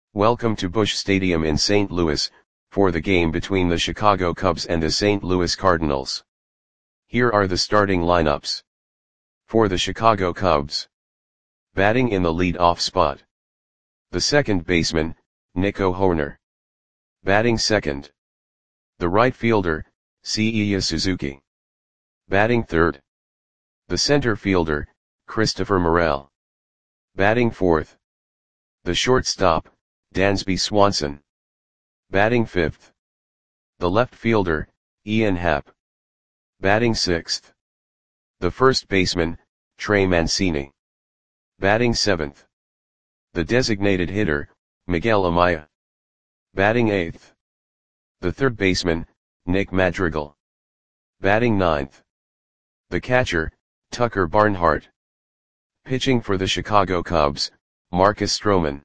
Welcome to Busch Stadium in St. Louis, for the game between the Chicago Cubs and the St. Louis Cardinals. Here are the starting lineups. For the Chicago Cubs. Batting in the lead-off spot. The second baseman, Nico Hoerner. Batting second. The right fielder, Seiya Suzuki. Batting third. The center fielder, Christopher Morel. Batting fourth. The shortstop, Dansby Swanson. Batting fifth. The left fielder, Ian Happ. Batting sixth. The first baseman, Trey Mancini. Batting seventh. The designated hitter, Miguel Amaya. Batting eighth. The third baseman, Nick Madrigal. Batting ninth. The catcher, Tucker Barnhart. Pitching for the Chicago Cubs, Marcus Stroman.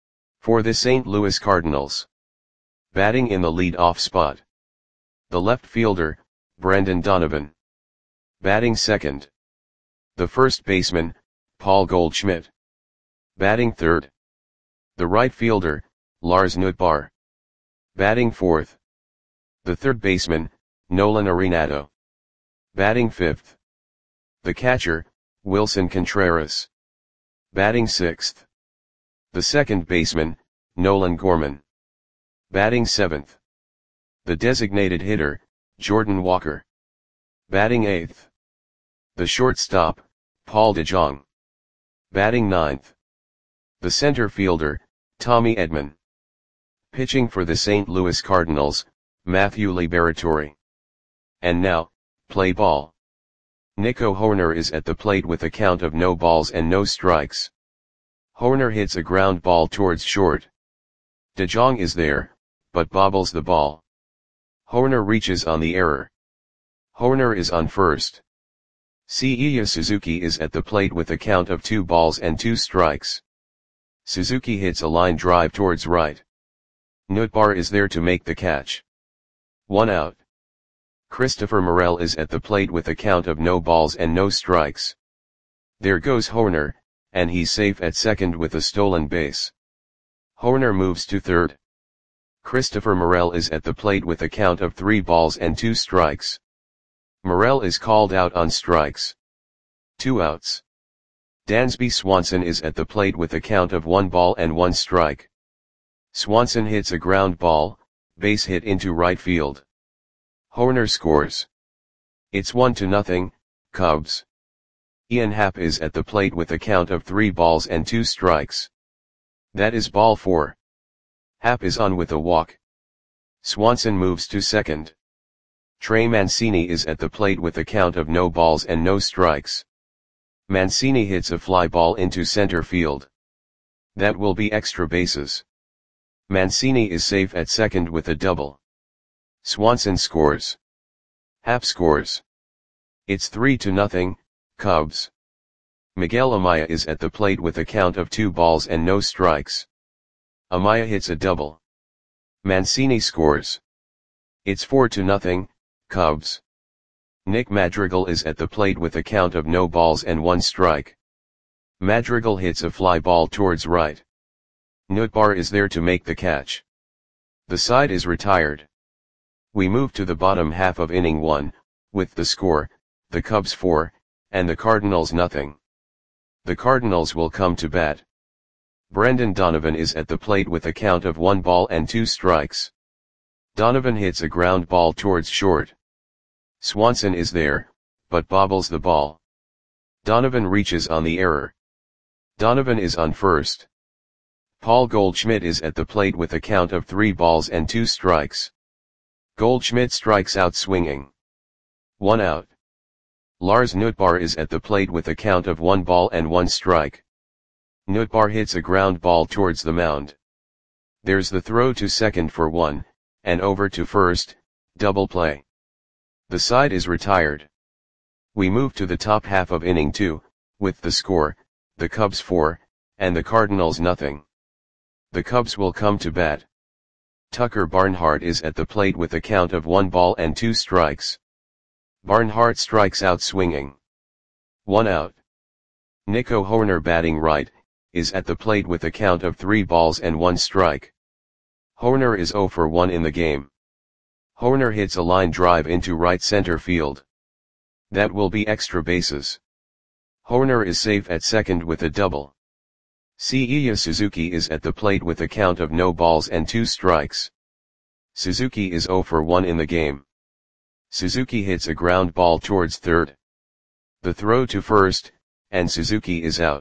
For the St. Louis Cardinals. Batting in the lead-off spot. The left fielder, Brendan Donovan. Batting second. The first baseman, Paul Goldschmidt. Batting third. The right fielder, Lars Nootbaar. Batting fourth. The third baseman, Nolan Arenado. Batting fifth. The catcher, Wilson Contreras. Batting sixth. The second baseman, Nolan Gorman. Batting seventh. The designated hitter, Jordan Walker. Batting eighth. The shortstop, Paul DeJong. Batting ninth. The center fielder, Tommy Edman. Pitching for the St. Louis Cardinals, Matthew Liberatore. And now, play ball. Nico Hoerner is at the plate with a count of no balls and no strikes. Hoerner hits a ground ball towards short. DeJong is there, but bobbles the ball. Hoerner reaches on the error. Hoerner is on first. Seiya Suzuki is at the plate with a count of 2 balls and 2 strikes. Suzuki hits a line drive towards right. Nootbaar is there to make the catch. 1 out. Christopher Morel is at the plate with a count of no balls and no strikes. There goes Hoerner, and he's safe at second with a stolen base. Hoerner moves to third. Christopher Morel is at the plate with a count of 3 balls and 2 strikes. Morel is called out on strikes. 2 outs. Dansby Swanson is at the plate with a count of 1 ball and 1 strike. Swanson hits a ground ball, base hit into right field. Hoerner scores. It's 1-0, Cubs. Ian Happ is at the plate with a count of 3 balls and 2 strikes. That is ball 4. Happ is on with a walk. Swanson moves to second. Trey Mancini is at the plate with a count of no balls and no strikes. Mancini hits a fly ball into center field. That will be extra bases. Mancini is safe at second with a double. Swanson scores. Happ scores. It's 3-0, Cubs. Miguel Amaya is at the plate with a count of 2 balls and no strikes. Amaya hits a double. Mancini scores. It's 4-0, Cubs. Nick Madrigal is at the plate with a count of no balls and 1 strike. Madrigal hits a fly ball towards right. Nootbaar is there to make the catch. The side is retired. We move to the bottom half of inning 1, with the score, the Cubs 4, and the Cardinals nothing. The Cardinals will come to bat. Brendan Donovan is at the plate with a count of 1 ball and 2 strikes. Donovan hits a ground ball towards short. Swanson is there, but bobbles the ball. Donovan reaches on the error. Donovan is on first. Paul Goldschmidt is at the plate with a count of 3 balls and 2 strikes. Goldschmidt strikes out swinging. 1 out. Lars Nootbaar is at the plate with a count of 1 ball and 1 strike. Nootbaar hits a ground ball towards the mound. There's the throw to second for 1, and over to first, double play. The side is retired. We move to the top half of inning 2, with the score, the Cubs 4, and the Cardinals nothing. The Cubs will come to bat. Tucker Barnhart is at the plate with a count of 1 ball and 2 strikes. Barnhart strikes out swinging. 1 out. Nico Hoerner batting right, is at the plate with a count of 3 balls and 1 strike. Hoerner is 0 for 1 in the game. Hoerner hits a line drive into right center field. That will be extra bases. Hoerner is safe at second with a double. Seiya Suzuki is at the plate with a count of no balls and 2 strikes. Suzuki is 0 for 1 in the game. Suzuki hits a ground ball towards third. The throw to first, and Suzuki is out.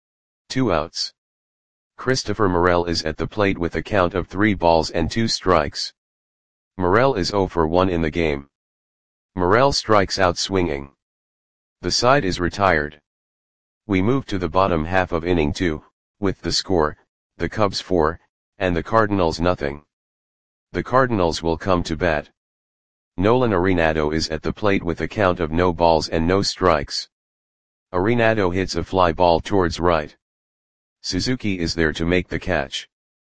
2 outs. Christopher Morel is at the plate with a count of 3 balls and 2 strikes. Morel is 0 for 1 in the game. Morel strikes out swinging. The side is retired. We move to the bottom half of inning 2, with the score, the Cubs 4, and the Cardinals nothing. The Cardinals will come to bat. Nolan Arenado is at the plate with a count of no balls and no strikes. Arenado hits a fly ball towards right. Suzuki is there to make the catch.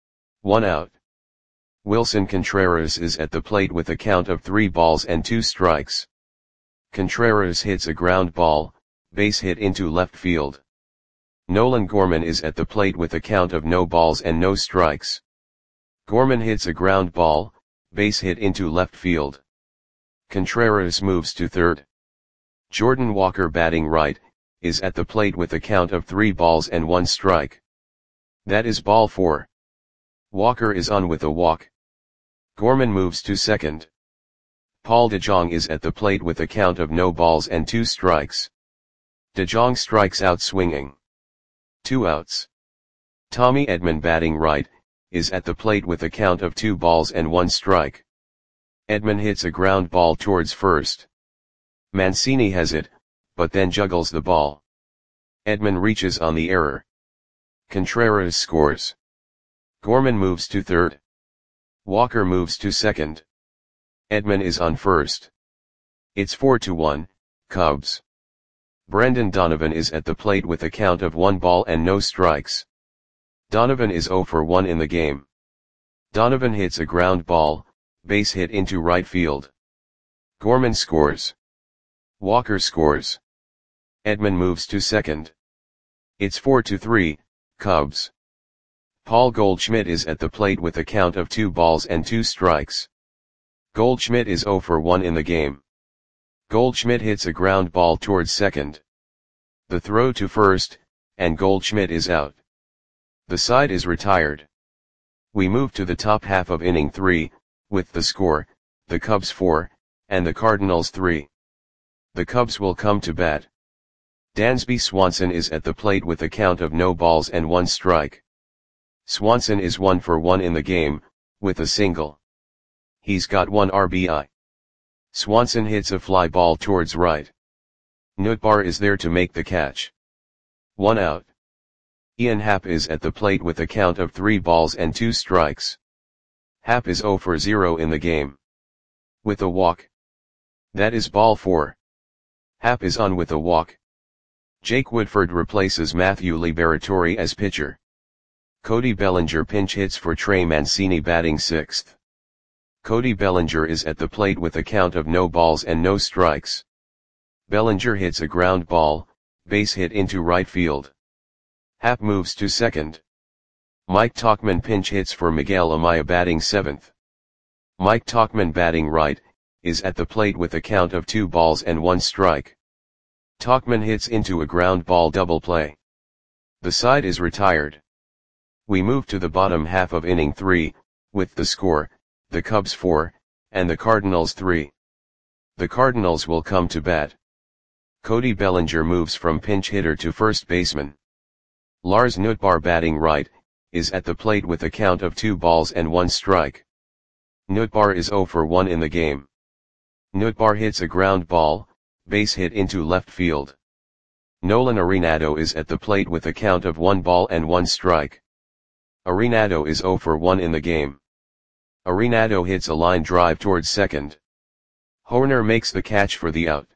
1 out. Wilson Contreras is at the plate with a count of 3 balls and 2 strikes. Contreras hits a ground ball, base hit into left field. Nolan Gorman is at the plate with a count of no balls and no strikes. Gorman hits a ground ball, base hit into left field. Contreras moves to third. Jordan Walker batting right, is at the plate with a count of 3 balls and 1 strike. That is ball 4. Walker is on with a walk. Gorman moves to second. Paul DeJong is at the plate with a count of no balls and 2 strikes. DeJong strikes out swinging. 2 outs. Tommy Edman batting right, is at the plate with a count of 2 balls and 1 strike. Edman hits a ground ball towards first. Mancini has it, but then juggles the ball. Edman reaches on the error. Contreras scores. Gorman moves to third. Walker moves to second. Edman is on first. It's 4-1, Cubs. Brendan Donovan is at the plate with a count of 1 ball and no strikes. Donovan is 0 for 1 in the game. Donovan hits a ground ball, base hit into right field. Gorman scores. Walker scores. Edman moves to second. It's 4-3, Cubs. Paul Goldschmidt is at the plate with a count of 2 balls and 2 strikes. Goldschmidt is 0 for 1 in the game. Goldschmidt hits a ground ball towards second. The throw to first, and Goldschmidt is out. The side is retired. We move to the top half of inning 3, with the score, the Cubs 4, and the Cardinals 3. The Cubs will come to bat. Dansby Swanson is at the plate with a count of no balls and 1 strike. Swanson is 1 for 1 in the game, with a single. He's got 1 RBI. Swanson hits a fly ball towards right. Nootbaar is there to make the catch. 1 out. Ian Happ is at the plate with a count of 3 balls and 2 strikes. Happ is 0 for 0 in the game. With a walk. That is ball 4. Happ is on with a walk. Jake Woodford replaces Matthew Liberatore as pitcher. Cody Bellinger pinch hits for Trey Mancini batting 6th. Cody Bellinger is at the plate with a count of no balls and no strikes. Bellinger hits a ground ball, base hit into right field. Happ moves to second. Mike Tauchman pinch hits for Miguel Amaya batting 7th. Mike Tauchman batting right, is at the plate with a count of 2 balls and 1 strike. Tauchman hits into a ground ball double play. The side is retired. We move to the bottom half of inning 3, with the score, the Cubs 4, and the Cardinals 3. The Cardinals will come to bat. Cody Bellinger moves from pinch hitter to first baseman. Lars Nootbaar batting right, is at the plate with a count of 2 balls and 1 strike. Nootbaar is 0 for 1 in the game. Nootbaar hits a ground ball, base hit into left field. Nolan Arenado is at the plate with a count of 1 ball and 1 strike. Arenado is 0 for 1 in the game. Arenado hits a line drive towards second. Hoerner makes the catch for the out.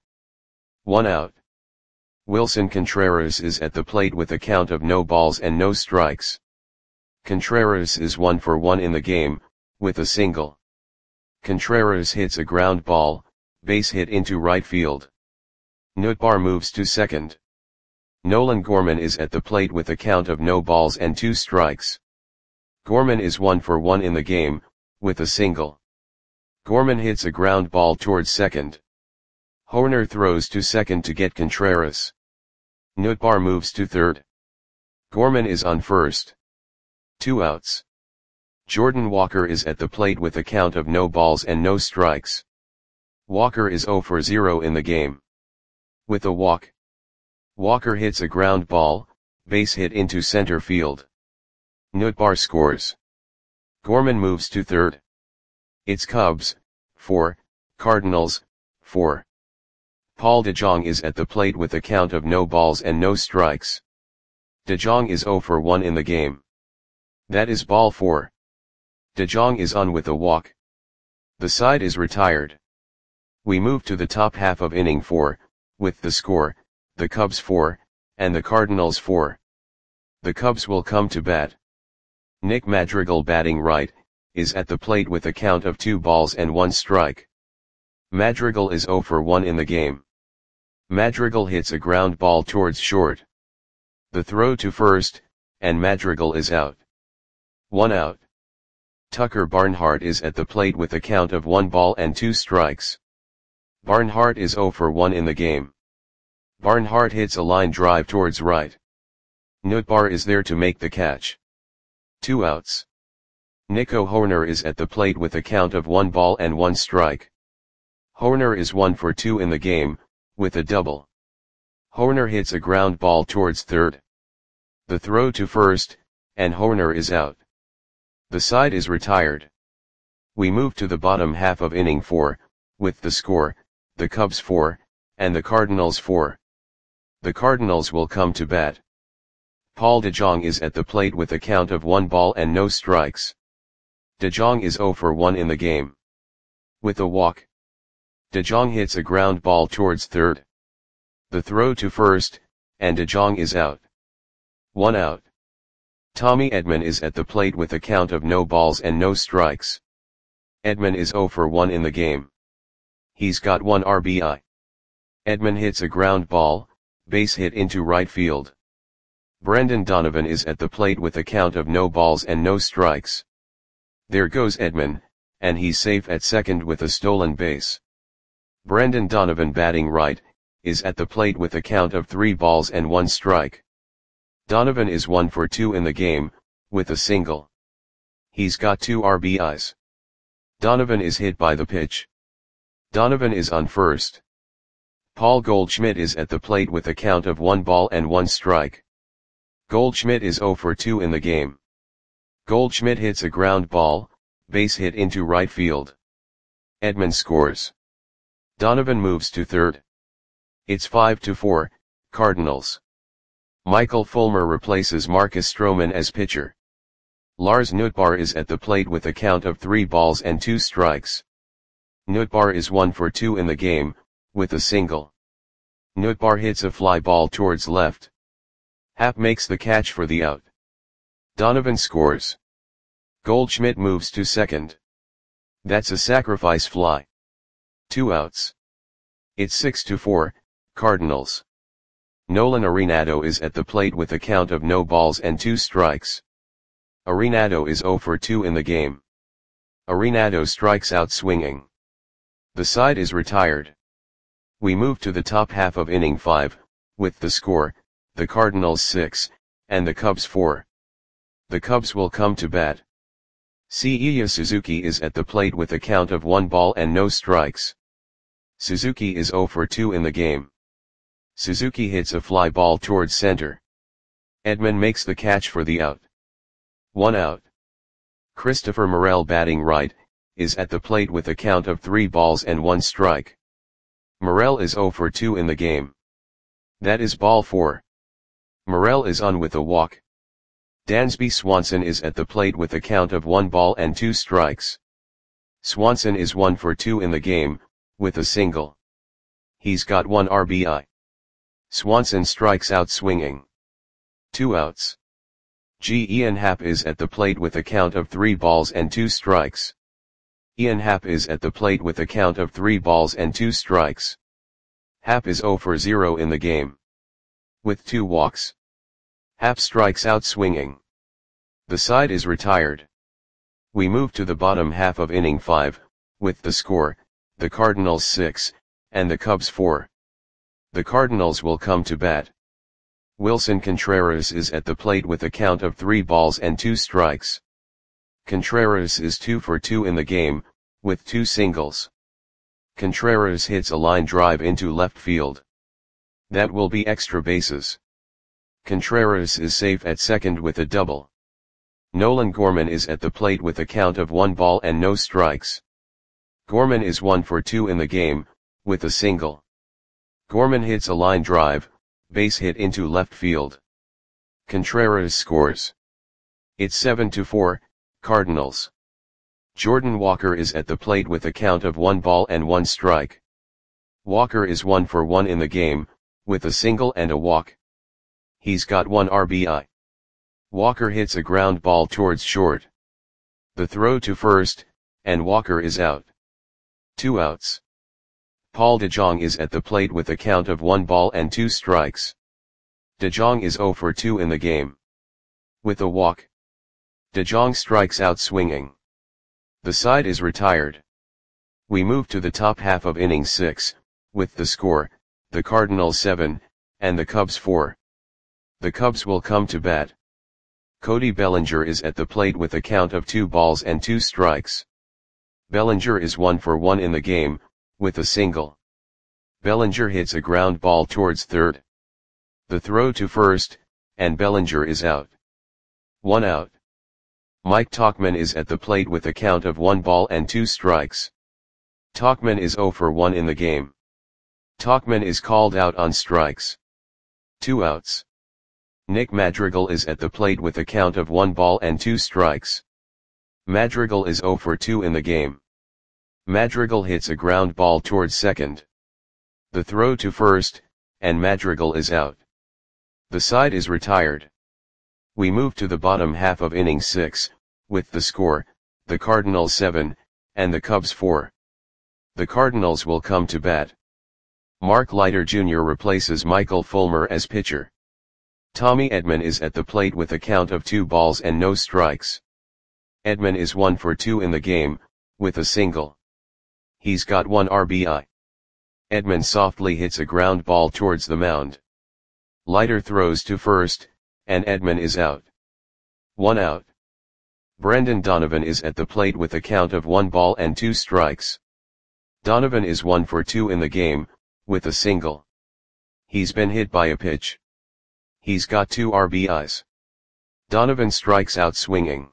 1 out. Wilson Contreras is at the plate with a count of no balls and no strikes. Contreras is 1 for 1 in the game, with a single. Contreras hits a ground ball, base hit into right field. Nootbaar moves to second. Nolan Gorman is at the plate with a count of no balls and 2 strikes. Gorman is 1 for 1 in the game, with a single. Gorman hits a ground ball towards second. Hoerner throws to second to get Contreras. Nootbaar moves to third. Gorman is on first. 2 outs. Jordan Walker is at the plate with a count of no balls and no strikes. Walker is 0 for 0 in the game. With a walk. Walker hits a ground ball, base hit into center field. Nootbaar scores. Gorman moves to third. It's Cubs, 4, Cardinals, 4. Paul DeJong is at the plate with a count of no balls and no strikes. DeJong is 0 for 1 in the game. That is ball 4. DeJong is on with a walk. The side is retired. We move to the top half of inning 4, with the score, the Cubs 4, and the Cardinals 4. The Cubs will come to bat. Nick Madrigal, batting right, is at the plate with a count of 2 balls and 1 strike. Madrigal is 0 for 1 in the game. Madrigal hits a ground ball towards short. The throw to first, and Madrigal is out. 1 out. Tucker Barnhart is at the plate with a count of 1 ball and 2 strikes. Barnhart is 0 for 1 in the game. Barnhart hits a line drive towards right. Nootbaar is there to make the catch. 2 outs. Nico Hoerner is at the plate with a count of 1 ball and 1 strike. Hoerner is 1 for 2 in the game, with a double. Hoerner hits a ground ball towards third. The throw to first, and Hoerner is out. The side is retired. We move to the bottom half of inning 4, with the score, the Cubs 4, and the Cardinals 4. The Cardinals will come to bat. Paul DeJong is at the plate with a count of 1 ball and no strikes. DeJong is 0 for 1 in the game. With a walk. DeJong hits a ground ball towards third. The throw to first, and DeJong is out. 1 out. Tommy Edman is at the plate with a count of no balls and no strikes. Edman is 0 for 1 in the game. He's got 1 RBI. Edman hits a ground ball, base hit into right field. Brendan Donovan is at the plate with a count of no balls and no strikes. There goes Edman, and he's safe at second with a stolen base. Brendan Donovan, batting right, is at the plate with a count of 3 balls and 1 strike. Donovan is 1 for 2 in the game, with a single. He's got 2 RBIs. Donovan is hit by the pitch. Donovan is on first. Paul Goldschmidt is at the plate with a count of 1 ball and 1 strike. Goldschmidt is 0 for 2 in the game. Goldschmidt hits a ground ball, base hit into right field. Edman scores. Donovan moves to third. It's 5-4, Cardinals. Michael Fulmer replaces Marcus Stroman as pitcher. Lars Nootbaar is at the plate with a count of 3 balls and 2 strikes. Nootbaar is 1 for 2 in the game, with a single. Nootbaar hits a fly ball towards left. Happ makes the catch for the out. Donovan scores. Goldschmidt moves to second. That's a sacrifice fly. 2 outs. It's 6-4, Cardinals. Nolan Arenado is at the plate with a count of no balls and 2 strikes. Arenado is 0 for 2 in the game. Arenado strikes out swinging. The side is retired. We move to the top half of inning 5, with the score, the Cardinals 6, and the Cubs 4. The Cubs will come to bat. Seiya Suzuki is at the plate with a count of 1 ball and no strikes. Suzuki is 0 for 2 in the game. Suzuki hits a fly ball towards center. Edman makes the catch for the out. 1 out. Christopher Morel, batting right, is at the plate with a count of 3 balls and 1 strike. Morel is 0 for 2 in the game. That is ball 4. Morel is on with a walk. Dansby Swanson is at the plate with a count of 1 ball and 2 strikes. Swanson is 1 for 2 in the game, with a single. He's got 1 RBI. Swanson strikes out swinging. 2 outs. Ian Happ is at the plate with a count of 3 balls and 2 strikes. Ian Happ is at the plate with a count of 3 balls and 2 strikes. Happ is 0 for 0 in the game. with 2 walks. Happ strikes out swinging. The side is retired. We move to the bottom half of inning 5, with the score, the Cardinals 6, and the Cubs 4. The Cardinals will come to bat. Wilson Contreras is at the plate with a count of 3 balls and 2 strikes. Contreras is 2 for 2 in the game, with 2 singles. Contreras hits a line drive into left field. That will be extra bases. Contreras is safe at second with a double. Nolan Gorman is at the plate with a count of 1 ball and no strikes. Gorman is 1 for 2 in the game, with a single. Gorman hits a line drive, base hit into left field. Contreras scores. It's 7-4, Cardinals. Jordan Walker is at the plate with a count of 1 ball and 1 strike. Walker is 1 for 1 in the game, with a single and a walk. He's got 1 RBI. Walker hits a ground ball towards short. The throw to first, and Walker is out. 2 outs. Paul DeJong is at the plate with a count of 1 ball and 2 strikes. DeJong is 0 for 2 in the game. With a walk. DeJong strikes out swinging. The side is retired. We move to the top half of inning 6, with the score, the Cardinals 7, and the Cubs 4. The Cubs will come to bat. Cody Bellinger is at the plate with a count of 2 balls and 2 strikes. Bellinger is 1 for 1 in the game, with a single. Bellinger hits a ground ball towards third. The throw to first, and Bellinger is out. 1 out. Mike Tauchman is at the plate with a count of 1 ball and 2 strikes. Tauchman is 0 for 1 in the game. Tauchman is called out on strikes. 2 outs. Nick Madrigal is at the plate with a count of 1 ball and 2 strikes. Madrigal is 0 for 2 in the game. Madrigal hits a ground ball towards second. The throw to first, and Madrigal is out. The side is retired. We move to the bottom half of inning 6, with the score, the Cardinals 7, and the Cubs 4. The Cardinals will come to bat. Mark Leiter Jr. replaces Michael Fulmer as pitcher. Tommy Edman is at the plate with a count of 2 balls and no strikes. Edman is 1 for 2 in the game, with a single. He's got 1 RBI. Edman softly hits a ground ball towards the mound. Leiter throws to first, and Edman is out. 1 out. Brendan Donovan is at the plate with a count of 1 ball and 2 strikes. Donovan is 1 for 2 in the game, with a single. He's been hit by a pitch. He's got 2 RBIs. Donovan strikes out swinging.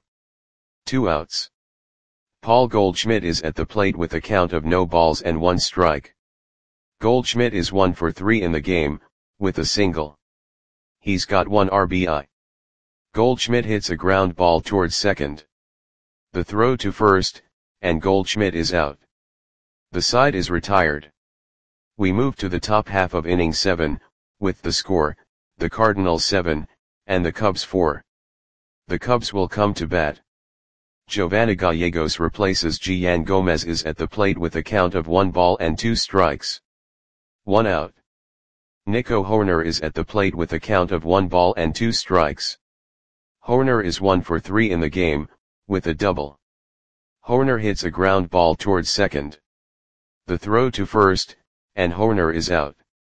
2 outs. Paul Goldschmidt is at the plate with a count of no balls and 1 strike. Goldschmidt is 1 for 3 in the game, with a single. He's got 1 RBI. Goldschmidt hits a ground ball towards second. The throw to first, and Goldschmidt is out. The side is retired. We move to the top half of inning 7, with the score, the Cardinals 7, and the Cubs 4. The Cubs will come to bat. Giovanni Gallegos replaces Gian Gomez is at the plate with a count of 1 ball and 2 strikes. 1 out. Nico Hoerner is at the plate with a count of 1 ball and 2 strikes. Hoerner is 1 for 3 in the game, with a double. Hoerner hits a ground ball towards second. The throw to first, and Hoerner is out.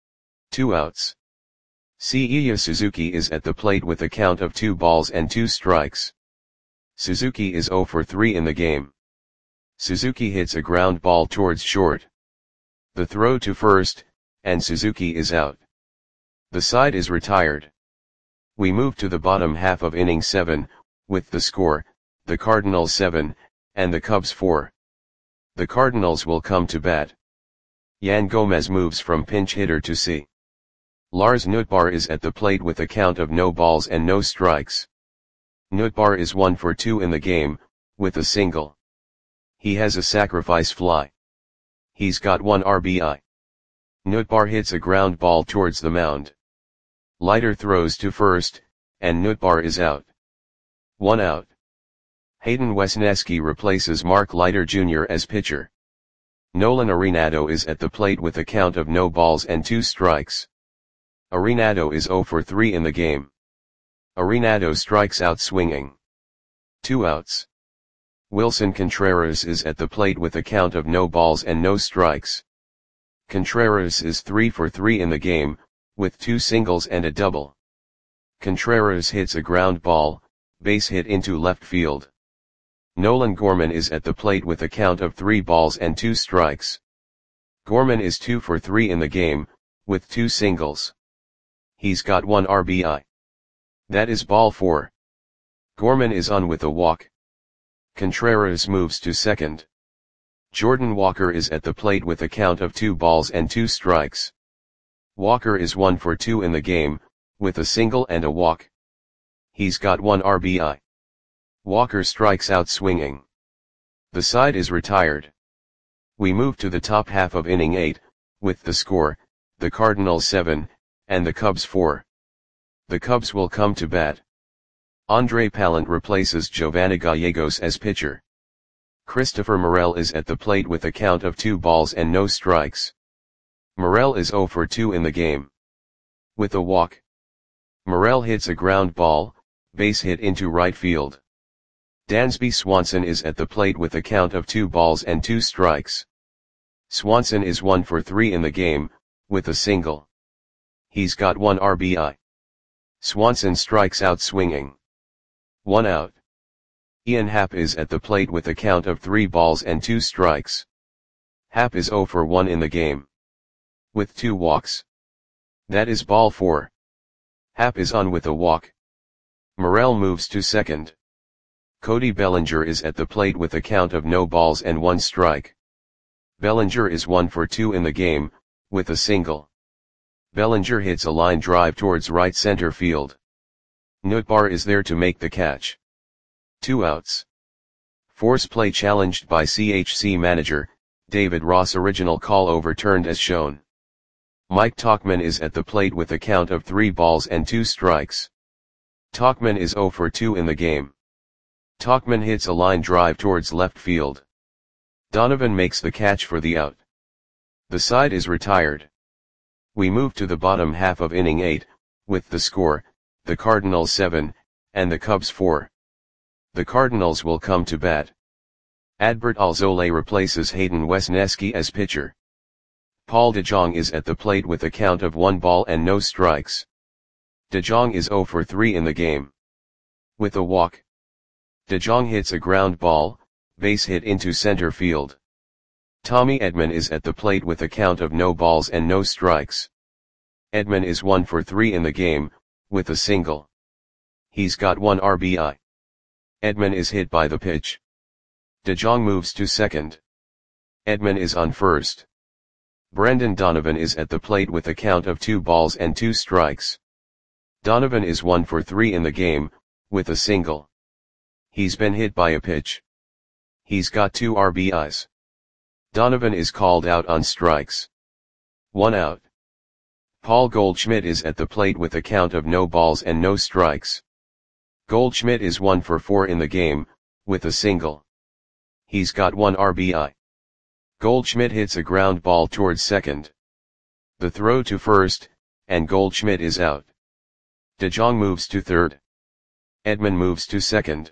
2 outs. Seiya Suzuki is at the plate with a count of 2 balls and 2 strikes. Suzuki is 0 for 3 in the game. Suzuki hits a ground ball towards short. The throw to first, and Suzuki is out. The side is retired. We move to the bottom half of inning 7, with the score, the Cardinals 7, and the Cubs 4. The Cardinals will come to bat. Yan Gomez moves from pinch hitter to C. Lars Nootbaar is at the plate with a count of no balls and no strikes. Nootbaar is 1 for 2 in the game, with a single. He has a sacrifice fly. He's got 1 RBI. Nootbaar hits a ground ball towards the mound. Leiter throws to first, and Nootbaar is out. 1 out. Hayden Wesneski replaces Mark Leiter Jr. as pitcher. Nolan Arenado is at the plate with a count of no balls and 2 strikes. Arenado is 0 for 3 in the game. Arenado strikes out swinging. 2 outs. Wilson Contreras is at the plate with a count of no balls and no strikes. Contreras is 3 for 3 in the game, with 2 singles and a double. Contreras hits a ground ball, base hit into left field. Nolan Gorman is at the plate with a count of 3 balls and 2 strikes. Gorman is 2 for 3 in the game, with 2 singles. He's got 1 RBI. That is ball 4. Gorman is on with a walk. Contreras moves to second. Jordan Walker is at the plate with a count of 2 balls and 2 strikes. Walker is 1 for 2 in the game, with a single and a walk. He's got 1 RBI. Walker strikes out swinging. The side is retired. We move to the top half of inning 8, with the score, the Cardinals 7, and the Cubs 4. The Cubs will come to bat. Andre Pallant replaces Giovanni Gallegos as pitcher. Christopher Morel is at the plate with a count of 2 balls and no strikes. Morel is 0 for 2 in the game. With a walk. Morel hits a ground ball, base hit into right field. Dansby Swanson is at the plate with a count of 2 balls and 2 strikes. Swanson is 1 for 3 in the game, with a single. He's got 1 RBI. Swanson strikes out swinging. 1 out. Ian Happ is at the plate with a count of 3 balls and 2 strikes. Happ is 0 for 1 in the game. With 2 walks. That is ball 4. Happ is on with a walk. Morel moves to second. Cody Bellinger is at the plate with a count of no balls and 1 strike. Bellinger is 1 for 2 in the game, with a single. Bellinger hits a line drive towards right center field. Nootbaar is there to make the catch. 2 outs. Force play challenged by CHC manager, David Ross. Original call overturned as shown. Mike Tauchman is at the plate with a count of 3 balls and 2 strikes. Tauchman is 0 for 2 in the game. Tauchman hits a line drive towards left field. Donovan makes the catch for the out. The side is retired. We move to the bottom half of inning 8, with the score, the Cardinals 7, and the Cubs 4. The Cardinals will come to bat. Adbert Alzolay replaces Hayden Wesneski as pitcher. Paul DeJong is at the plate with a count of 1 ball and no strikes. DeJong is 0 for 3 in the game. With a walk. DeJong hits a ground ball, base hit into center field. Tommy Edman is at the plate with a count of no balls and no strikes. Edman is 1 for 3 in the game, with a single. He's got 1 RBI. Edman is hit by the pitch. DeJong moves to second. Edman is on first. Brendan Donovan is at the plate with a count of 2 balls and 2 strikes. Donovan is 1 for 3 in the game, with a single. He's been hit by a pitch. He's got 2 RBIs. Donovan is called out on strikes. 1 out. Paul Goldschmidt is at the plate with a count of no balls and no strikes. Goldschmidt is 1 for 4 in the game, with a single. He's got 1 RBI. Goldschmidt hits a ground ball towards second. The throw to first, and Goldschmidt is out. DeJong moves to third. Edman moves to second.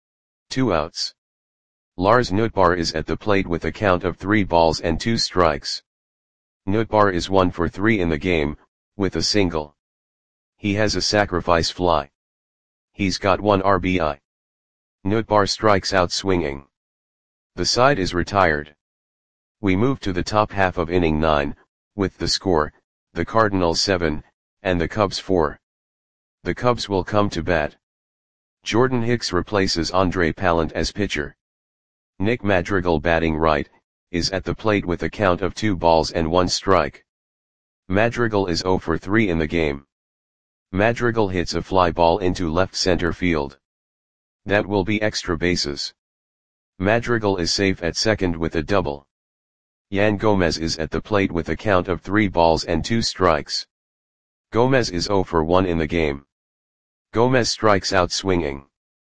2 outs. Lars Nootbaar is at the plate with a count of 3 balls and 2 strikes. Nootbaar is 1 for 3 in the game, with a single. He has a sacrifice fly. He's got 1 RBI. Nootbaar strikes out swinging. The side is retired. We move to the top half of inning 9, with the score, the Cardinals 7, and the Cubs 4. The Cubs will come to bat. Jordan Hicks replaces Andre Pallant as pitcher. Nick Madrigal, batting right, is at the plate with a count of 2 balls and 1 strike. Madrigal is 0 for 3 in the game. Madrigal hits a fly ball into left center field. That will be extra bases. Madrigal is safe at second with a double. Yan Gomez is at the plate with a count of 3 balls and 2 strikes. Gomez is 0 for 1 in the game. Gomez strikes out swinging.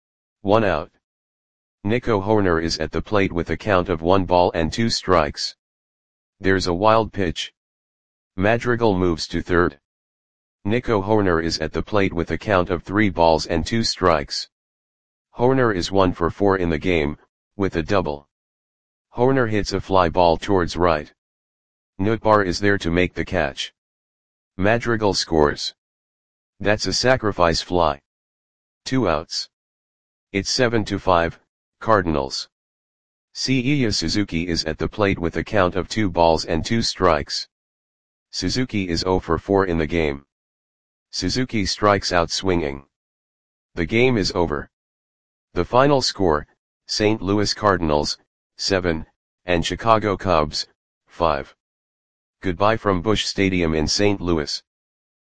1 out. Nico Hoerner is at the plate with a count of 1 ball and 2 strikes. There's a wild pitch. Madrigal moves to third. Nico Hoerner is at the plate with a count of 3 balls and 2 strikes. Hoerner is 1 for 4 in the game, with a double. Hoerner hits a fly ball towards right. Nootbaar is there to make the catch. Madrigal scores. That's a sacrifice fly. 2 outs. It's 7-5, Cardinals. Seiya Suzuki is at the plate with a count of 2 balls and 2 strikes. Suzuki is 0 for 4 in the game. Suzuki strikes out swinging. The game is over. The final score, St. Louis Cardinals, 7, and Chicago Cubs, 5. Goodbye from Busch Stadium in St. Louis.